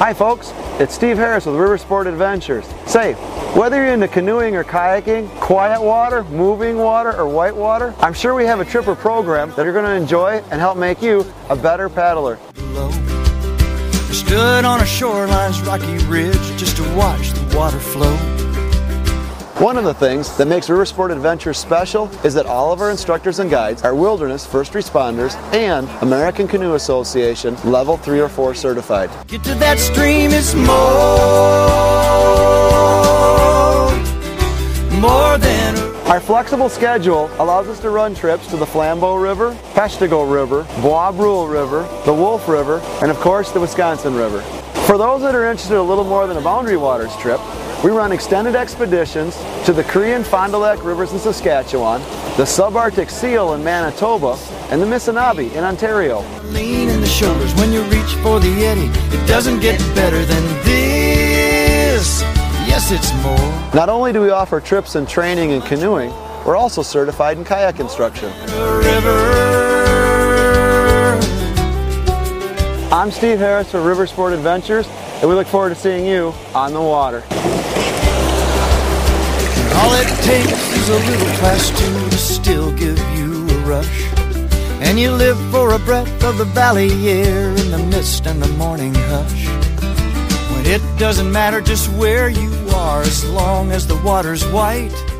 Hi folks, it's Steve Harris with River Sport Adventures. Say, whether you're into canoeing or kayaking, quiet water, moving water, or white water, I'm sure we have a trip or program that you're going to enjoy and help make you a better paddler. Stood on a shoreline's rocky ridge just to watch the water flow. One of the things that makes River Sport Adventures special is that all of our instructors and guides are wilderness first responders and American Canoe Association level 3 or 4 certified. Get to that stream, it's more than Our flexible schedule allows us to run trips to the Flambeau River, Peshtigo River, Bois Brule River, the Wolf River, and of course the Wisconsin River. For those that are interested in a little more than a Boundary Waters trip, we run extended expeditions to the Cree Fond du Lac rivers in Saskatchewan, the Subarctic Seal in Manitoba, and the Missinaibi in Ontario. Lean in the shoulders when you reach for the eddy. It doesn't get better than this. Yes, it's more. Not only do we offer trips and training in canoeing, we're also certified in kayak instruction. I'm Steve Harris for River Sport Adventures, and we look forward to seeing you on the water. All it takes is a little class 2 to still give you a rush. And you live for a breath of the valley air in the mist and the morning hush. When it doesn't matter just where you are as long as the water's white.